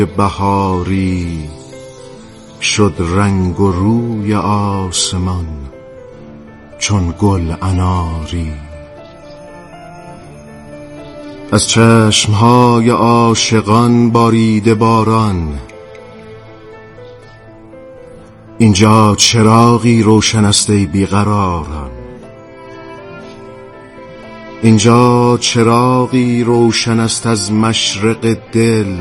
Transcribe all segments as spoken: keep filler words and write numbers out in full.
بهاری شد رنگ و روی آسمان چون گل اناری. از چشمهای عاشقان باریده باران، اینجا چراغی روشن است ای بیقراران. اینجا چراغی روشن است از مشرق دل،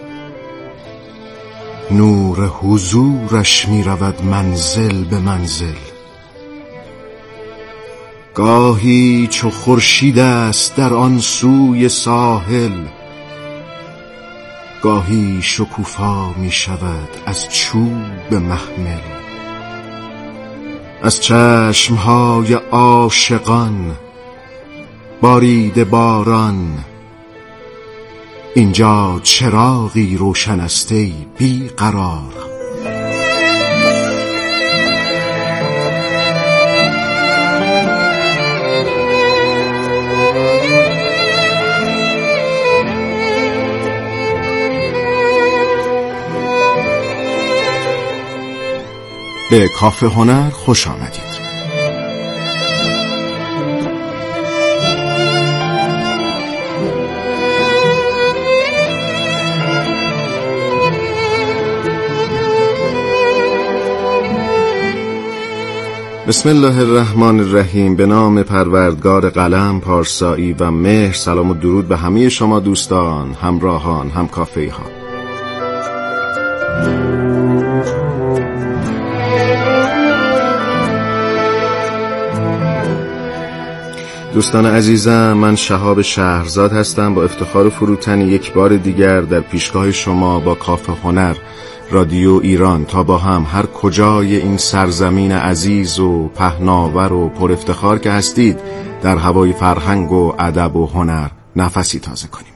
نور حضورش می رود منزل به منزل. گاهی چو خورشید است در آن سوی ساحل، گاهی شکوفا می شود از چوب محمل. از چشمهای عاشقان باریده باران، اینجا چراغی روشن است ای بیقرار. به کافه هنر خوش آمدید. بسم الله الرحمن الرحیم. به نام پروردگار قلم، پارسایی و مهر. سلام و درود به همه شما دوستان، همراهان، هم کافه ها. دوستان عزیزم، من شهاب شهرزاد هستم. با افتخار فروتنی یک بار دیگر در پیشگاه شما با کافه هنر رادیو ایران تا با هم هر کجای این سرزمین عزیز و پهناور و پر افتخار که هستید در هوای فرهنگ و ادب و هنر نفسی تازه کنیم.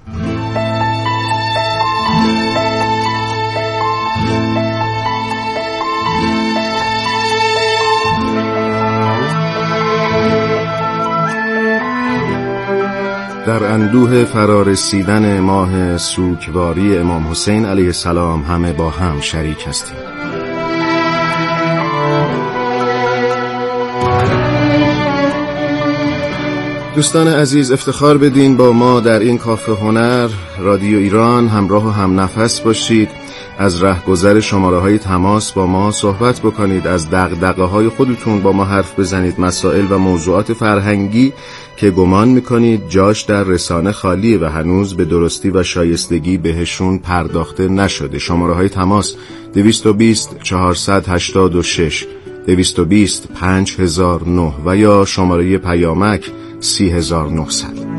در اندوه فرارسیدن ماه سوگواری امام حسین علیه السلام همه با هم شریک هستیم. دوستان عزیز، افتخار بدین با ما در این کافه هنر رادیو ایران همراه و هم نفس باشید. از رهگذر شماره های تماس با ما صحبت بکنید، از دغدغه های خودتون با ما حرف بزنید، مسائل و موضوعات فرهنگی که گمان میکنید جاش در رسانه خالیه و هنوز به درستی و شایستگی بهشون پرداخته نشده. شماره های تماس دویست و بیست چهارصد و هشتاد و شش، دویست و بیست پنج هزار و نه و یا شماره پیامک سی هزار و نهصد.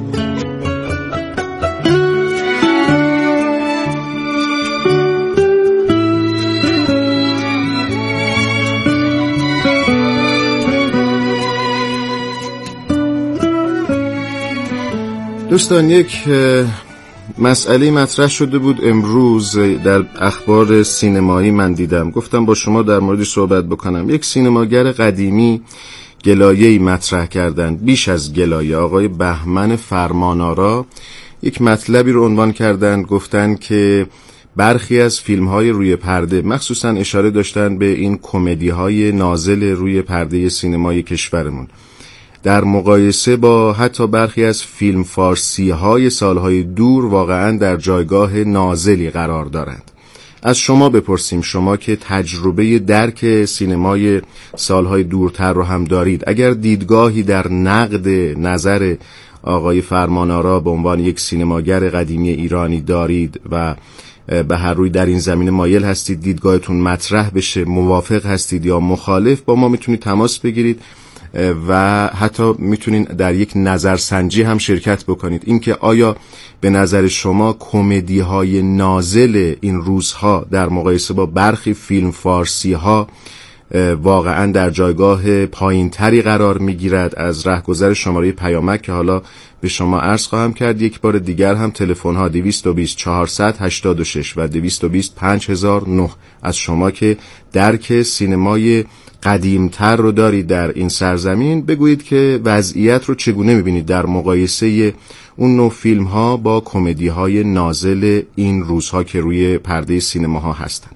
دوستان، یک مسئله مطرح شده بود امروز در اخبار سینمایی. من دیدم، گفتم با شما در موردش صحبت بکنم. یک سینماگر قدیمی گلایه‌ای مطرح کردن، بیش از گلایه. آقای بهمن فرمانآرا یک مطلبی رو عنوان کردن، گفتن که برخی از فیلم‌های روی پرده، مخصوصاً اشاره داشتن به این کمدی‌های نازل روی پرده سینمای کشورمون، در مقایسه با حتی برخی از فیلم فارسی های سالهای دور واقعا در جایگاه نازلی قرار دارند. از شما بپرسیم، شما که تجربه درک سینمای سالهای دورتر رو هم دارید، اگر دیدگاهی در نقد نظر آقای فرمانآرا به عنوان یک سینماگر قدیمی ایرانی دارید و به هر روی در این زمینه مایل هستید دیدگاهتون مطرح بشه، موافق هستید یا مخالف، با ما میتونید تماس بگیرید و حتی میتونین در یک نظرسنجی هم شرکت بکنید. اینکه آیا به نظر شما کمدی های نازل این روزها در مقایسه با برخی فیلم فارسی ها واقعا در جایگاه پایین تری قرار میگیرد از رهگذر شماره پیامک که حالا به شما عرض خواهم کرد. یک بار دیگر هم تلفن ها دویست و بیست چهارصد هشتاد و شش و دویست و بیست پنج هزار و نه از شما که درک سینمای قدیمتر رو دارید در این سرزمین، بگویید که وضعیت رو چگونه میبینید در مقایسه اون نوع فیلم ها با کمدی های نازل این روزها که روی پرده سینماها هستند.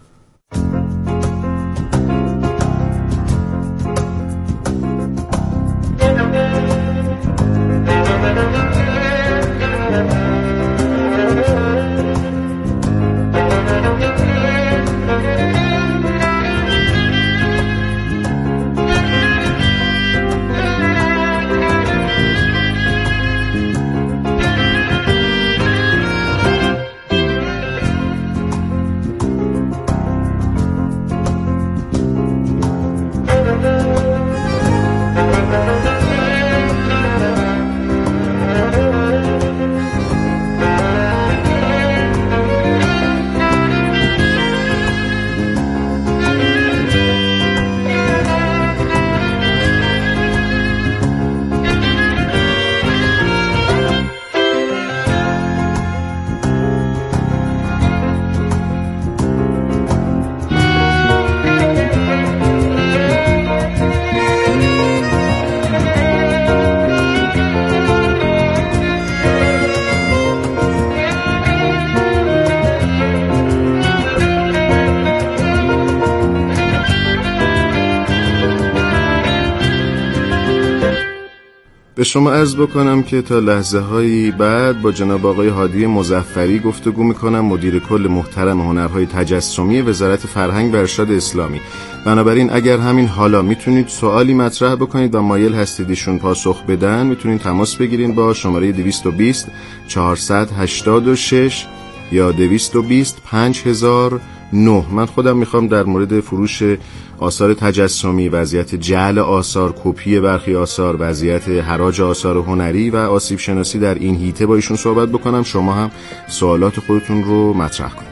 به شما عرض بکنم که تا لحظه هایی بعد با جناب آقای هادی مظفری گفتگو میکنم، مدیر کل محترم هنرهای تجسمی وزارت فرهنگ و ارشاد اسلامی. بنابراین اگر همین حالا میتونید سوالی مطرح بکنید و مایل هستید ایشون پاسخ بدن، میتونید تماس بگیرید با شماره دویست و بیست چهارصد هشتاد و شش یا دویست و بیست پنج هزار و نه. من خودم میخوام در مورد فروش آثار تجسمی، وضعیت جعل آثار، کپی برخی آثار، وضعیت حراج آثار هنری و آسیب شناسی در این حیطه با ایشون صحبت بکنم. شما هم سوالات خودتون رو مطرح کنید.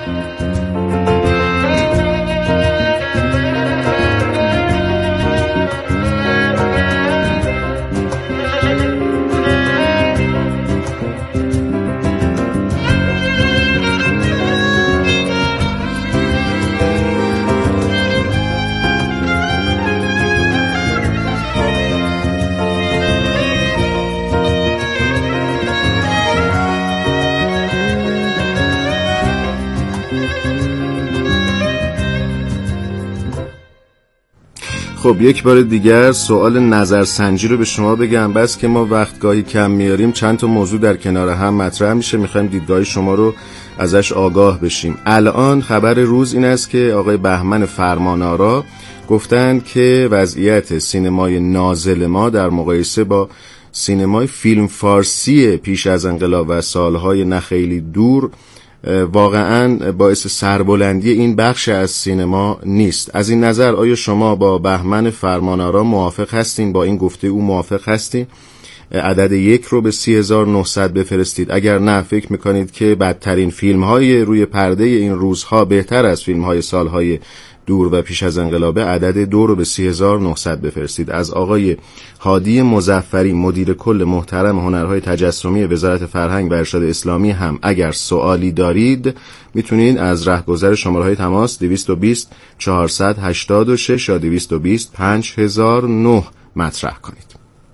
خب یک بار دیگر سوال نظرسنجی رو به شما بگم، بس که ما وقت گاهی کم میاریم چند تا موضوع در کنار هم مطرح میشه، میخوایم دیدگاه شما رو ازش آگاه بشیم. الان خبر روز این است که آقای بهمن فرمانآرا گفتند که وضعیت سینمای نازل ما در مقایسه با سینمای فیلم فارسی پیش از انقلاب و سالهای نه خیلی دور واقعاً باعث سربلندی این بخش از سینما نیست. از این نظر آیا شما با بهمن فرمانآرا موافق هستین؟ با این گفته او موافق هستین؟ عدد یک رو به سی هزار و نهصد بفرستید. اگر نه فکر میکنید که بدترین فیلم های روی پرده این روزها بهتر از فیلم های سالهای دور و پیش از انقلابه، عدد دو رو به سی هزار و نهصد بفرستید. از آقای هادی مظفری مدیر کل محترم هنرهای تجسمی وزارت فرهنگ و ارشاد اسلامی هم اگر سوالی دارید میتونید از رهگذر شماره‌های تماس دویست و بیست چهارصد هشتاد و شش یا دویست و بیست پنج هزار و نه مطرح کنید.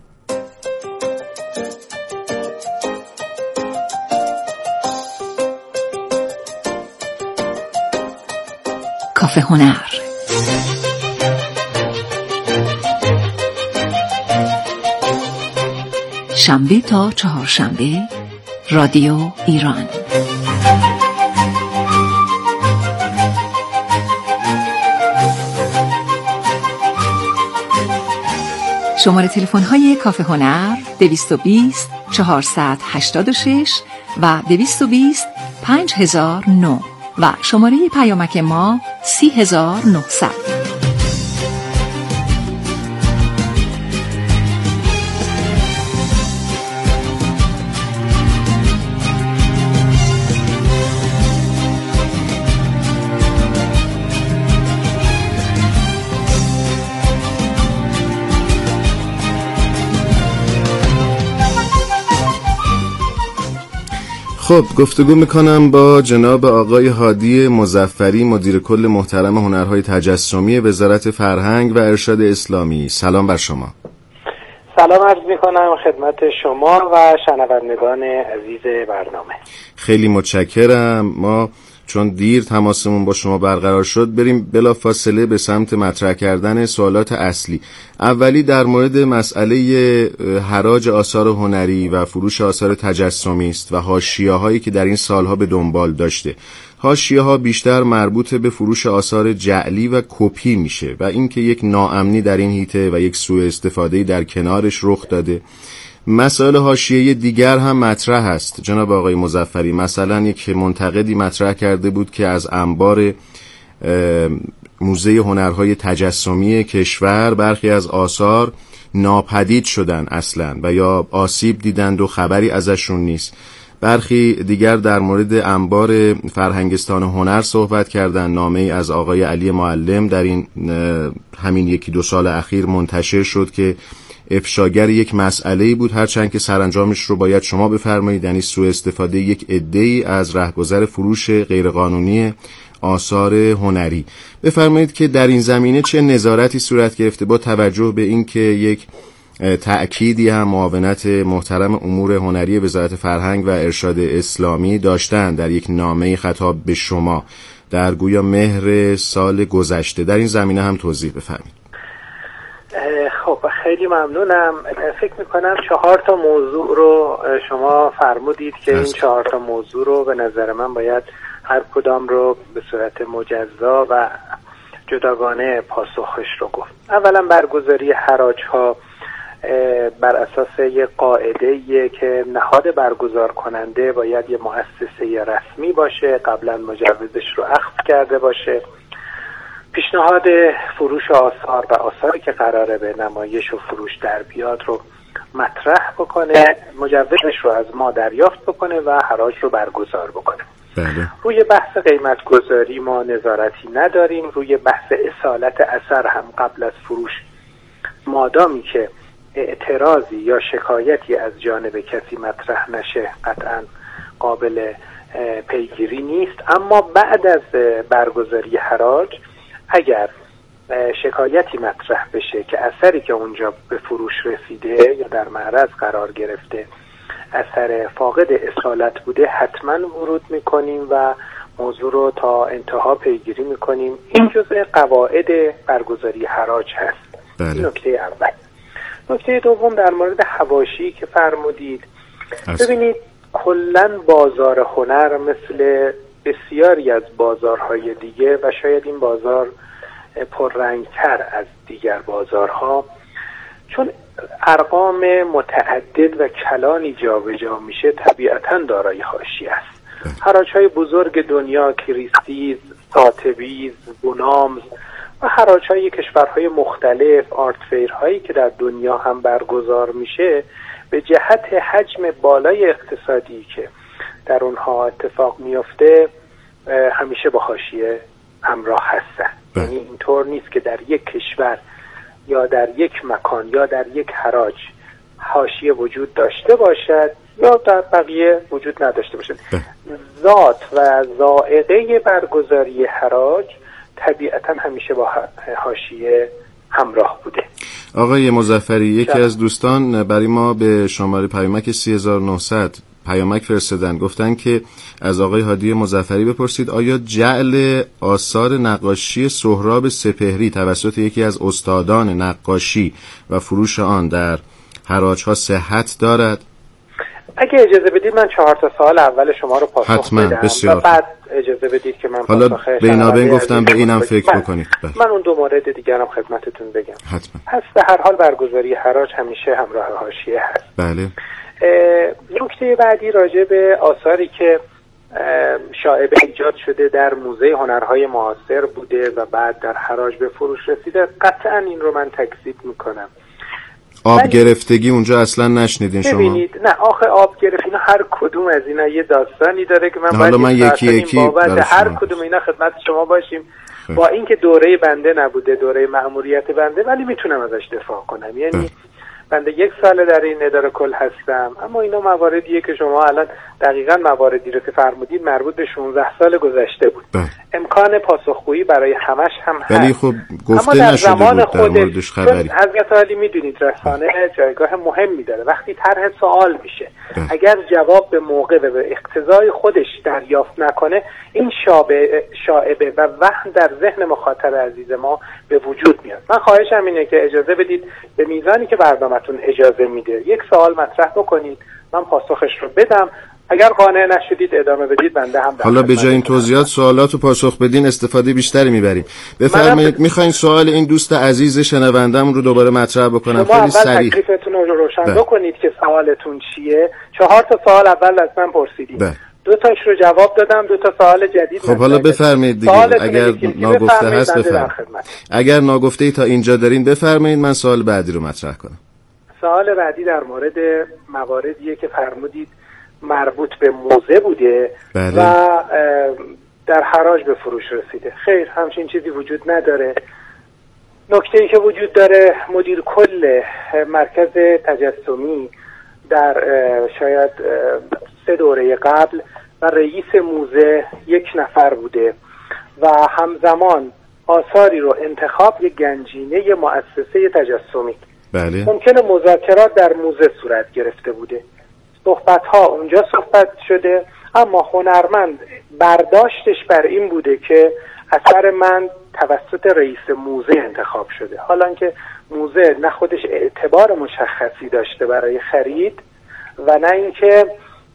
کافه هنر، شنبه تا چهارشنبه، رادیو ایران. شماره تلفن های کافه هنر دویست و بیست چهارصد هشتاد و شش و دویست و بیست پنج هزار و نه و شماره پیامک ما سی هزار و نهصد. خب گفتگو میکنم با جناب آقای هادی مظفری، مدیر کل محترم هنرهای تجسمی وزارت فرهنگ و ارشاد اسلامی. سلام بر شما. سلام عرض میکنم خدمت شما و شنوندگان عزیز برنامه. خیلی متشکرم. ما چون دیر تماسمون با شما برقرار شد بریم بلافاصله به سمت مطرح کردن سوالات اصلی. اولی در مورد مسئله حراج آثار هنری و فروش آثار تجسمی است و حاشیه‌هایی که در این سالها به دنبال داشته. حاشیه‌ها بیشتر مربوط به فروش آثار جعلی و کپی میشه و اینکه یک ناامنی در این حیطه و یک سوء استفاده‌ای در کنارش رخ داده. مسائل حاشیه‌ای دیگر هم مطرح است جناب آقای مظفری. مثلا یک منتقدی مطرح کرده بود که از انبار موزه هنرهای تجسمی کشور برخی از آثار ناپدید شدن اصلا و یا آسیب دیدند و خبری ازشون نیست. برخی دیگر در مورد انبار فرهنگستان هنر صحبت کردن. نامه‌ای از آقای علی معلم در این همین یکی دو سال اخیر منتشر شد که افشاگر یک مسئله‌ای بود، هرچند که سرانجامش رو باید شما بفرمایید، یعنی سوء استفاده یک عده‌ای از رهگذر فروش غیرقانونی آثار هنری. بفرمایید که در این زمینه چه نظارتی صورت گرفته با توجه به اینکه یک تأکیدی هم معاونت محترم امور هنری وزارت فرهنگ و ارشاد اسلامی داشتن در یک نامه خطاب به شما در گویا مهر سال گذشته. در این زمینه هم توضیح بفرمایید. خب خیلی ممنونم. فکر میکنم چهار تا موضوع رو شما فرمودید که این چهار تا موضوع رو به نظر من باید هر کدام رو به صورت مجزا و جداگانه پاسخش رو گفت. اولا برگزاری حراج ها بر اساس یک قاعده‌ایه که نهاد برگزار کننده باید یه مؤسسه رسمی باشه، قبلا مجوزش رو اخذ کرده باشه، پیشنهاد فروش آثار و آثاری که قراره به نمایش و فروش در بیاد رو مطرح بکنه، مجوزش رو از ما دریافت بکنه و حراج رو برگزار بکنه. بله. روی بحث قیمت گذاری ما نظارتی نداریم. روی بحث اصالت اثر هم قبل از فروش مادامی که اعتراضی یا شکایتی از جانب کسی مطرح نشه قطعاً قابل پیگیری نیست. اما بعد از برگزاری حراج اگر شکایتی مطرح بشه که اثری که اونجا به فروش رسیده یا در معرض قرار گرفته اثر فاقد اصالت بوده، حتما ورود میکنیم و موضوع رو تا انتها پیگیری میکنیم. این جزء قواعد برگزاری حراج هست. بله. نکته اول. نکته دوم در مورد حواشی که فرمودید. ببینید کلن بازار هنر مثل بسیاری از بازارهای دیگه و شاید این بازار پررنگتر از دیگر بازارها، چون ارقام متعدد و کلانی جابجا میشه طبیعتاً دارای حاشیه است. حراج‌های بزرگ دنیا، کریستیز، ساتبیز، بونامز و حراج‌های کشورهای مختلف، آرت فیرهایی که در دنیا هم برگزار میشه، به جهت حجم بالای اقتصادی که در اونها اتفاق میفته همیشه با حاشیه همراه هستن. یعنی اینطور نیست که در یک کشور یا در یک مکان یا در یک حراج حاشیه وجود داشته باشد یا در بقیه وجود نداشته باشد. ذات و ذائقه برگزاری حراج طبیعتا همیشه با حاشیه همراه بوده. آقای مظفری، یکی از دوستان برای ما به شماره پیامک سی هزار و نهصد پیامک فرستادن، گفتن که از آقای هادی مظفری بپرسید آیا جعل آثار نقاشی سهراب سپهری توسط یکی از استادان نقاشی و فروش آن در حراج‌ها صحت دارد؟ اگه اجازه بدید من چهار تا سوال اول شما رو پاسخ حتما بدم بسیار. و بعد اجازه بدید که من حالا بینابین گفتم به اینم فکر من. بکنید. من اون دو مورد دیگرم خدمتتون بگم. حتما. پس به هر حال برگزاری حراج همیشه همراه حاشیه هست. بله. نکته بعدی راجع به آثاری که شائبه ایجاد شده در موزه هنرهای معاصر بوده و بعد در حراج به فروش رسیده، قطعا این رو من تکذیب میکنم. آب گرفتگی اونجا اصلا نشنیدین شما؟ ببینید، نه آخه آب گرفت اینا هر کدوم از اینا یه داستانی داره که من حالا من یکی یکی بابت هر کدوم اینا خدمت شما باشیم. خیلی. با اینکه دوره بنده نبوده، دوره مأموریت بنده، ولی میتونم ازش دفاع کنم. یعنی بنده یک سال در این اداره کل هستم، اما اینا مواردیه که شما الان دقیقاً مواردی رو که فرمودید مربوط به شانزده سال گذشته بود. بله. امکان پاسخگویی برای همش هم هست. ولی خب گفته نشده بود در موردش خبری. حضرت عالی میدونید رسانه جایگاه مهمی داره. وقتی طرح سوال میشه بله. اگر جواب به موقع و به اقتضای خودش دریافت نکنه، این شابه شائبه و وهم در ذهن مخاطب عزیز ما به وجود میاد. من خواهشم اینه که اجازه بدید به میزانی که برنامه‌تون اجازه میده یک سوال مطرح بکنید، من پاسخش رو بدم. اگر قانع نشدید ادامه بدید، بنده هم حالا به جای این توضیحات سوالات رو پاسخ بدین استفاده بیشتری میبریم. بفرمایید. میخواین سوال این دوست عزیز شنوندم رو دوباره مطرح بکنم؟ خیلی سریع تکلیفتون رو روشن بکنید که سوالتون چیه. چهار تا سوال اول از من پرسیدید، دو تاش رو جواب دادم، دو تا سوال جدید. خب حالا بفرمایید دیگه. اگر ناگفته هست بفرمایید. اگر ناگفته ای تا اینجا دارین بفرمایید، من سوال بعدی رو مطرح کنم. سوال بعدی در مورد مواردیه که فرمودید مربوط به موزه بوده بله. و در حراج به فروش رسیده. خیر، همچین چیزی وجود نداره. نکته‌ای که وجود داره، مدیر کل مرکز تجسمی در شاید سه دوره قبل و رئیس موزه یک نفر بوده و همزمان آثاری رو انتخاب یک گنجینه مؤسسه تجسمی. بله. ممکنه مذاکرات در موزه صورت گرفته بوده، صحبت ها اونجا صحبت شده، اما هنرمند برداشتش بر این بوده که اثر من توسط رئیس موزه انتخاب شده، حالا که موزه نه خودش اعتبار مشخصی داشته برای خرید و نه اینکه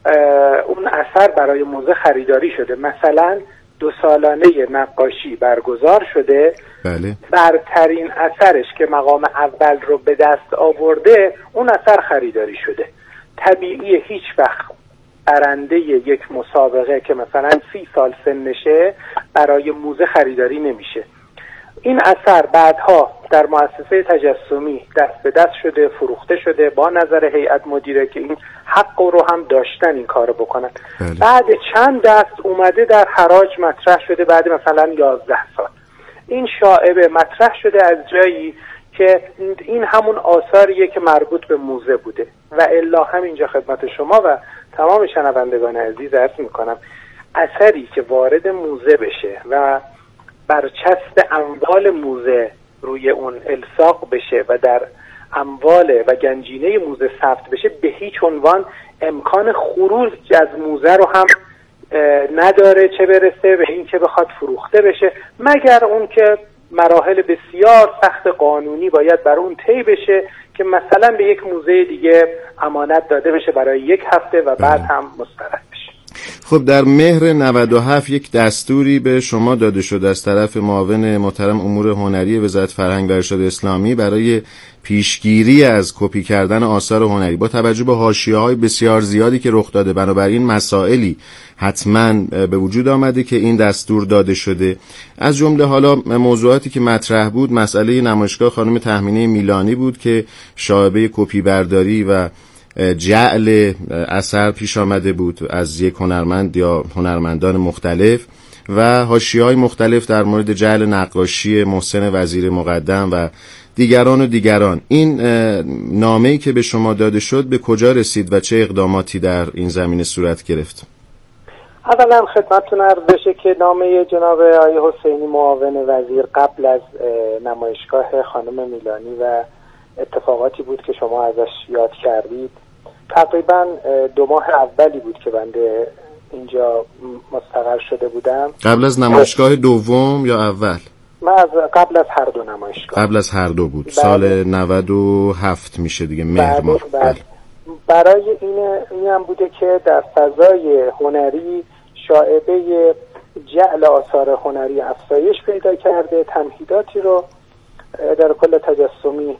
اون اثر برای موزه خریداری شده. مثلا دو سالانه نقاشی برگزار شده، بله. برترین اثرش که مقام اول رو به دست آورده، اون اثر خریداری شده. طبیعیه هیچ وقت برنده یک مسابقه که مثلا سی سال سنشه برای موزه خریداری نمیشه. این اثر بعدها در مؤسسه تجسمی دست به دست شده، فروخته شده با نظر هیئت مدیره که این حق رو هم داشتن این کارو بکنن. بله. بعد چند دست اومده در حراج مطرح شده، بعد مثلا یازده سال این شائبه مطرح شده از جایی که این همون آثاریه که مربوط به موزه بوده و الا همینجا خدمت شما و تمام شنوندگان عزیز عرض میکنم، اثری که وارد موزه بشه و برچسب اموال موزه روی اون الصاق بشه و در اموال و گنجینه موزه ثبت بشه، به هیچ عنوان امکان خروج از موزه رو هم نداره، چه برسه به این که بخواد فروخته بشه، مگر اون که مراحل بسیار سخت قانونی باید بر اون طی بشه که مثلا به یک موزه دیگه امانت داده بشه برای یک هفته و بعد هم مسترد بشه. خب در مهر نود و هفت یک دستوری به شما داده شد از طرف معاون محترم امور هنری وزارت فرهنگ و ارشاد اسلامی برای پیشگیری از کپی کردن آثار هنری. با توجه به حاشیه‌های بسیار زیادی که رخ داده، بنابراین مسائلی حتما به وجود آمده که این دستور داده شده. از جمله حالا موضوعاتی که مطرح بود، مسئله نمایشگاه خانم تهمینه میلانی بود که شایبه کپی برداری و جعل اثر پیش آمده بود از یک هنرمند یا هنرمندان مختلف و حاشیه‌های مختلف در مورد جعل نقاشی محسن وزیر مقدم و دیگران و دیگران. این نامه‌ای که به شما داده شد به کجا رسید و چه اقداماتی در این زمینه صورت گرفت؟ اولا خدمتتون عرض بشه که نامه جناب آقای حسینی معاون وزیر قبل از نمایشگاه خانم میلانی و اتفاقاتی بود که شما ازش یاد کردید. تقریبا دو ماه اولی بود که بنده اینجا مستقر شده بودم. قبل از نمایشگاه دوم یا اول؟ من از قبل از هر دو نمایشگاه. قبل از هر دو بود. بله. سال نود و هفت میشه دیگه، مهر ماه. بله. بله. برای این اینم بوده که در فضای هنری شائبه جعل آثار هنری افزایش پیدا کرده، تمهیداتی رو در کل تجسمی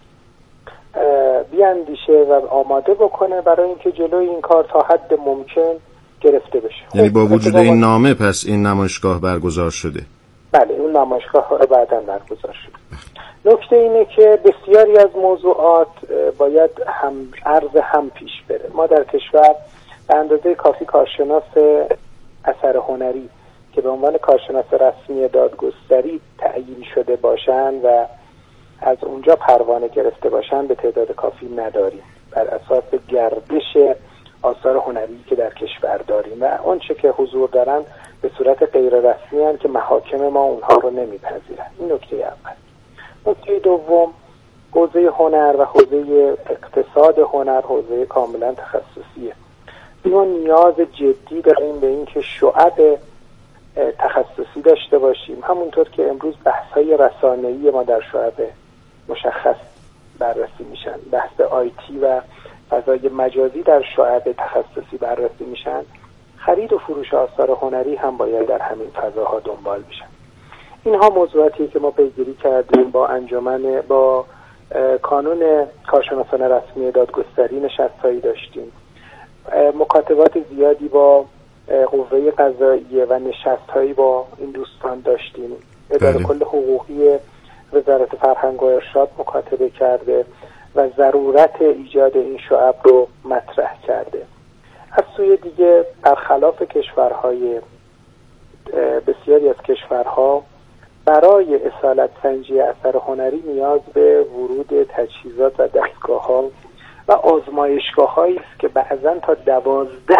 بیاندیشه و آماده بکنه برای اینکه جلوی این کار تا حد ممکن گرفته بشه. یعنی با وجود این نامه پس این نمایشگاه برگزار شده؟ بله، این نمایشگاه بعداً برگزار شده. نکته اینه که بسیاری از موضوعات باید هم عرض هم پیش بره. ما در کشور به اندازه کافی کارشناس اثر هنری که به عنوان کارشناس رسمی دادگستری تعیین شده باشند و از اونجا پروانه گرفته باشن به تعداد کافی نداریم، بر اساس گردش آثار هنری که در کشور داریم و آنچه که حضور دارن به صورت غیر رسمی هستند که محاکم ما اونها رو نمیپذیرن. این نکته اول. نکته دوم، حوزه هنر و حوزه اقتصاد هنر حوزه کاملا تخصصیه. ما نیاز جدی داریم به این که شعب تخصصی داشته باشیم، همونطور که امروز بحث‌های رسانه‌ای ما در شعب مشخص بررسی میشن، بحث آیتی و فضای مجازی در شعب تخصصی بررسی میشن، خرید و فروش آثار هنری هم باید در همین فضاها دنبال بشن. اینها موضوعاتی که ما پیگیری کردیم با انجمن با کانون کارشناسان رسمی دادگستری نشست‌هایی داشتیم، مکاتبات زیادی با قوه قضاییه و نشست‌هایی با این دوستان داشتیم. اداره کل حقوقی وزارت فرهنگ و ارشاد مکاتبه کرده و ضرورت ایجاد این شعب رو مطرح کرده. از سوی دیگه برخلاف کشورهای بسیاری از کشورها برای اصالت سنجی اثر هنری نیاز به ورود تجهیزات و دستگاه‌ها و آزمایشگاه‌هایی است که بعضاً تا دوازده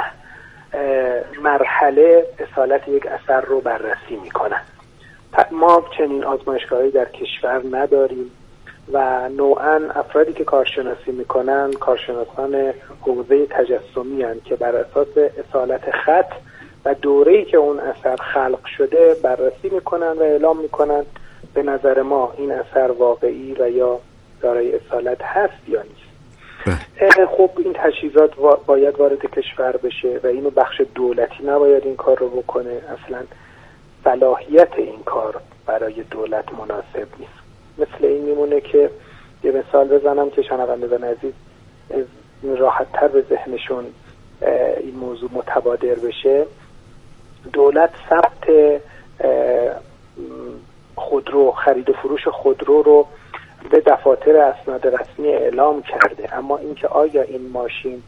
مرحله اصالت یک اثر رو بررسی می‌کنند. ما چنین آزمایشگاهایی در کشور نداریم و نوعاً افرادی که کارشناسی می‌کنند کارشناسان حوزه تجسمی هستند که بر اساس اصالت خط و دوره‌ای که اون اثر خلق شده بررسی می‌کنند و اعلام می‌کنند به نظر ما این اثر واقعی و یا دارای اصالت هست یا نیست. خب این تجهیزات باید وارد کشور بشه و اینو بخش دولتی نباید این کار رو بکنه، اصلا صلاحیت این کار برای دولت مناسب نیست. مثل این میمونه که یه مثال بزنم که شنوندگان عزیز راحت تر به ذهنشون این موضوع متبادر بشه. دولت ثبت خودرو، خرید و فروش خودرو رو به دفاتر اسناد رسمی اعلام کرده، اما اینکه آیا این ماشین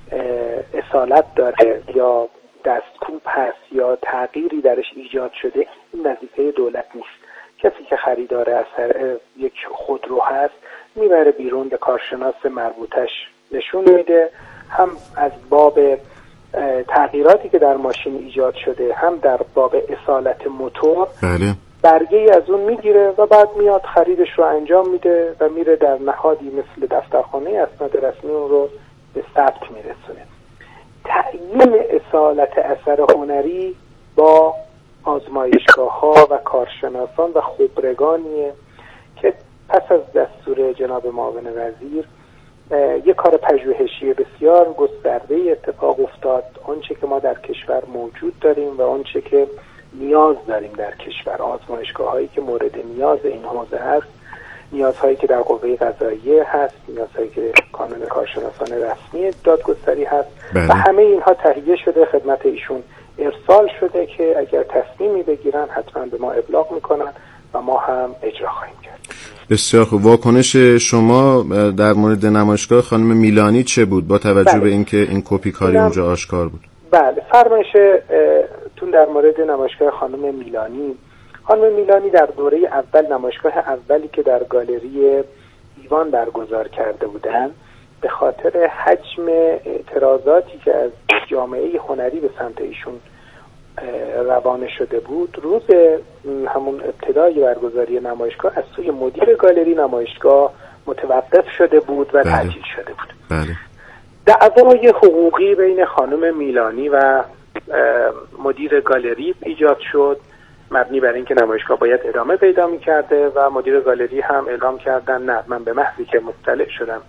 اصالت داره یا دستکوب هست یا تغییری درش ایجاد شده، این وظیفه دولت نیست. کسی که خریدار اثر یک خودرو هست میبره بیرون، به کارشناس مربوطش نشون میده، هم از باب تغییراتی که در ماشین ایجاد شده هم در باب اصالت موتور بله. برگه‌ای از اون میگیره و بعد میاد خریدش رو انجام میده و میره در نهادی مثل دفترخانه اسناد رسمی اون رو به ثبت میرسونه. تعیین اصالت اثر هنری با آزمایشگاه‌ها و کارشناسان و خبرگانیه که پس از دستور جناب معاون وزیر یک کار پژوهشی بسیار گسترده اتفاق افتاد. آنچه که ما در کشور موجود داریم و آنچه که نیاز داریم در کشور، آزمایشگاه‌هایی که مورد نیاز این حوزه هست، نیازهایی که در قوه قضاییه هست، نیازهایی که کانون کارشناسان رسمی دادگستری هست بله. و همه اینها تهیه شده، خدمت ایشون ارسال شده که اگر تصمیمی بگیرن حتما به ما ابلاغ میکنن و ما هم اجرا خواهیم کرد. بسیار خوب. واکنش شما در مورد نمایشگاه خانم میلانی چه بود با توجه بله. به اینکه این کپی کاری اونجا آشکار بود؟ بله، فرمایش تون در مورد نمایشگاه خانم میلانی خانم میلانی در دوره اول، نمایشگاه اولی که در گالری ایوان برگزار کرده بودن، به خاطر حجم اعتراضاتی که از جامعه هنری به سمت ایشون روانه شده بود، روز همون ابتدای برگزاری نمایشگاه از سوی مدیر گالری نمایشگاه متوقف شده بود و تعطیل شده بود. بله. دعوای حقوقی بین خانم میلانی و مدیر گالری ایجاد شد، مبنی بر اینکه نمایشگاه باید ادامه پیدا می‌کرده و مدیر گالری هم اعلام کردن نه، من به محضی که مطلع شدم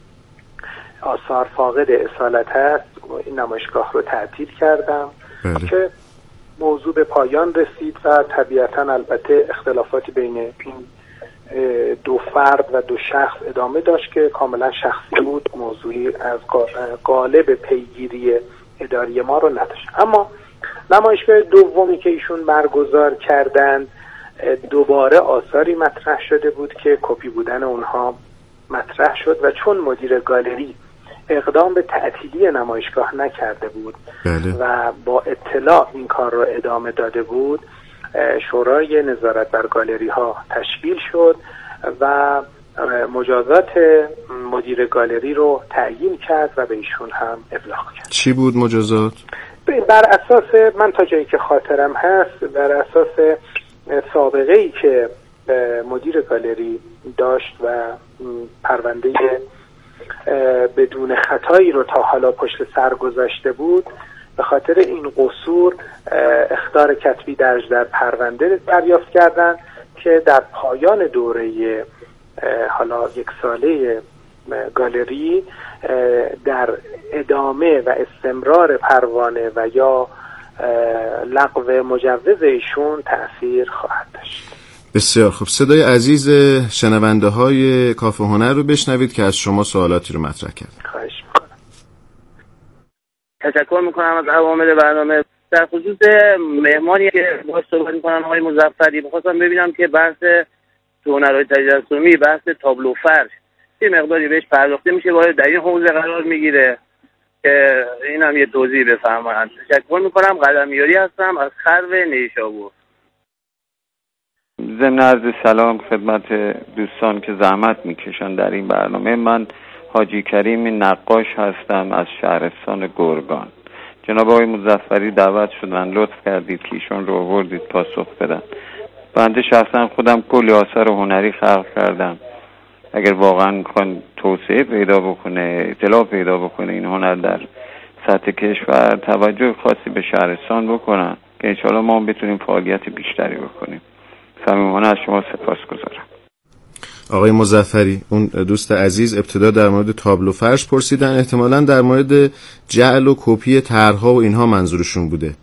آثار فاقد اصالت هست این نمایشگاه رو تعطیل کردم بله. که موضوع به پایان رسید و طبیعتاً البته اختلافاتی بین این دو فرد و دو شخص ادامه داشت که کاملا شخصی بود، موضوعی از قالب پیگیری اداری ما رو نداشت. اما نمایشگاه دومی که ایشون برگزار کردند دوباره آثاری مطرح شده بود که کپی بودن اونها مطرح شد و چون مدیر گالری اقدام به تعطیلی نمایشگاه نکرده بود بله. و با اطلاع این کار رو ادامه داده بود، شورای نظارت بر گالری ها تشکیل شد و مجازات مدیر گالری رو تعیین کرد و به ایشون هم ابلاغ کرد. چی بود مجازات؟ بر اساس من تا جایی که خاطرم هست، بر اساس سابقه ای که مدیر گالری داشت و پرونده بدون خطایی رو تا حالا پشت سر گذاشته بود، به خاطر این قصور اخطار کتبی درج در پرونده دریافت کردند که در پایان دوره حالا یک ساله گالری در ادامه و استمرار پروانه و یا لغو مجوز ایشون تأثیر خواهد داشت. بسیار خوب. صدای عزیز شنونده های کافه هنر رو بشنوید که از شما سوالاتی رو مطرح کرد. خواهش میکنم. تشکر میکنم از عوامل برنامه. در خصوص مهمانی که باهاش صحبت میکنن آقای مظفری، میخواستم ببینم که بحث هنرهای تجسمی، بحث تابلو فرش چه مقداری بهش پرداخته میشه، باید در این حوزه قرار میگیره که این هم یه توضیح بفرمایید. تشکر میکنم. قلمیاری هستم از خرو نیشابور. ضمن عرض سلام خدمت دوستان که زحمت میکشن در این برنامه. من حاجی کریم نقاش هستم از شهرستان گرگان. جناب آقای مظفری دعوت شدن، لطف کردید که ایشون رو آوردید پاسخ بدن. بنده شخصا خودم کلی آثار هنری خلق کردم. اگر واقعا میخوان توسعه پیدا بکنه، اطلاع پیدا بکنه این هنر در سطح کشور، توجه خاصی به شهرستان بکنن که انشاءالله ما هم بتونیم فعالیت بیشتری بکنیم. صمیمانه از شما سپاسگزارم. آقای مظفری، اون دوست عزیز ابتدا در مورد تابلو فرش پرسیدن، احتمالاً در مورد جعل و کپی طرح‌ها و اینها منظورشون بوده.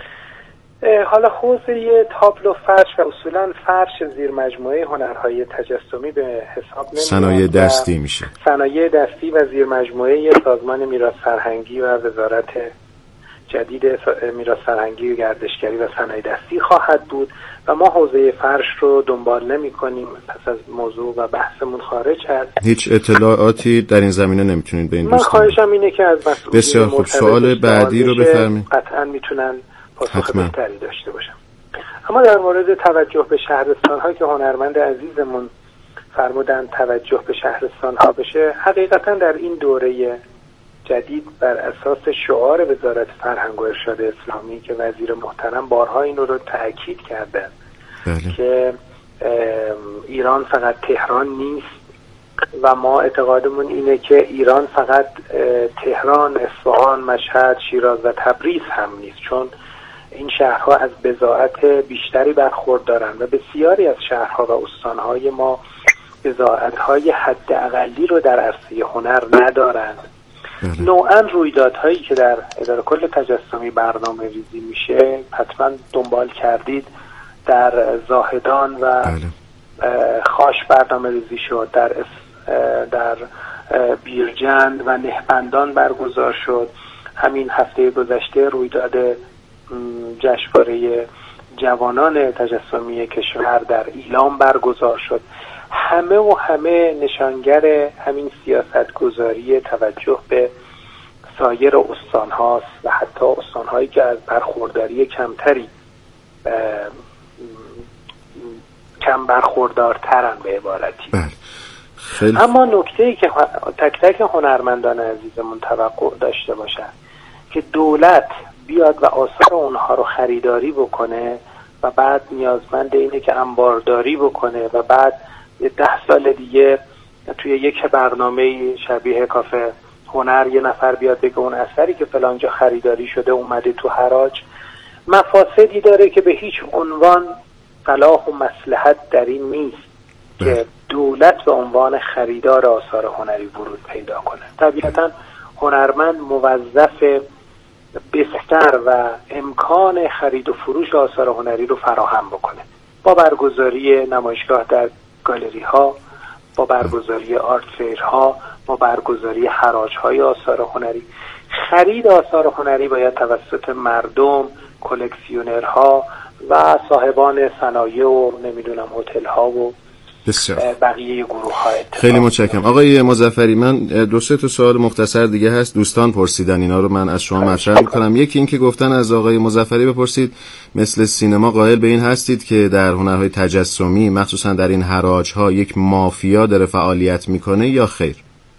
حالا حوزه تابلو فرش و اصولا فرش زیر مجموعه هنرهای تجسمی به حساب نمیاد. صنایع دستی میشه. صنایع دستی و زیر مجموعه سازمان میراث فرهنگی و وزارت جدید میراث فرهنگی و گردشگری و صنایع دستی خواهد بود و ما حوزه فرش رو دنبال نمی کنیم. پس از موضوع و بحثمون خارج هست. هیچ اطلاعاتی در این زمینه نمیتونید به این دوستان؟ من خواهشم اینه که از مسئولین بسیار خوب. سوال بعدی رو بفرمایید. قطعا میتونن پاسخ بهتری داشته باشم. اما در مورد توجه به شهرستان ها که هنرمند عزیزمون فرمودن توجه به شهرستان ها بشه، حقیقتا در این دوره جدید بر اساس شعار وزارت فرهنگ و ارشاد اسلامی که وزیر محترم بارها این رو تأکید کردن بله. که ایران فقط تهران نیست و ما اعتقادمون اینه که ایران فقط تهران، اصفهان، مشهد، شیراز و تبریز هم نیست، چون این شهرها از بضاعت بیشتری برخوردارن و بسیاری از شهرها و استانهای ما بضاعت‌های حداقلی رو در عرصه هنر ندارند. نوعا رویدادهایی که در اداره کل تجسمی برنامه ریزی میشه حتما دنبال کردید، در زاهدان و خاش برنامه ریزی شد، در در بیرجند و نهبندان برگزار شد. همین هفته گذشته رویداد جشنواره جوانان تجسمی کشور در ایلام برگزار شد. همه و همه نشانگر همین سیاستگذاری توجه به سایر استان هاست و حتی استان هایی که از برخورداری کمتری کم برخوردارترن به عبارتی. خیلی. اما نکته‌ای که تک تک هنرمندان عزیزمون توقع داشته باشن که دولت بیاد و آثار اونها رو خریداری بکنه و بعد نیازمند اینه که انبارداری بکنه و بعد ده سال دیگه توی یک برنامه شبیه کافه هنر یه نفر بیاد بگه اون اثری که فلانجا خریداری شده اومده تو حراج. مفاسدی داره که به هیچ عنوان صلاح و مصلحت در این نیست که دولت به عنوان خریدار آثار هنری ورود پیدا کنه. طبیعتا هنرمند موظف بستر و امکان خرید و فروش آثار هنری رو فراهم بکنه با برگزاری نمایشگاه در گالری ها، با برگزاری آرت فیر ها، با برگزاری حراج های آثار هنری. خرید آثار هنری باید توسط مردم، کلکسیونرها و صاحبان صنایع و نمیدونم هتل ها و بقیه گروه ها اتفاق. خیلی متشکرم آقای مظفری. من دو سه تا سوال مختصر دیگه هست، دوستان پرسیدن، اینا رو من از شما مطرح میکنم. یکی این که گفتن از آقای مظفری بپرسید مثل سینما قائل به این هستید که در هنرهای تجسمی مخصوصا در این حراج ها یک مافیا داره فعالیت میکنه یا خیر؟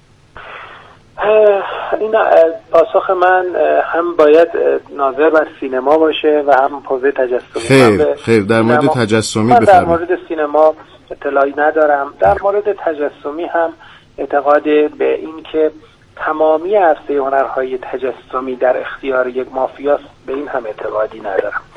این پاسخ من هم باید ناظر بر سینما باشه و هم حوزه تجسمی. خیر خیر در مورد تجسمی بفرمایید. در مورد سینما اطلاعی ندارم. در مورد تجسمی هم اعتقاد به این که تمامی عرصه هنرهای تجسمی در اختیار یک مافیاست، به این هم اعتقادی ندارم.